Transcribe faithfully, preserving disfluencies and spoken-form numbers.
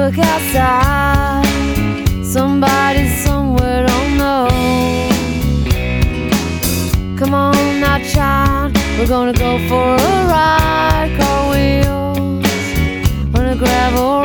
look outside. Somebody somewhere don't know. Come on now, child, we're gonna go for a ride. Car wheels on a gravel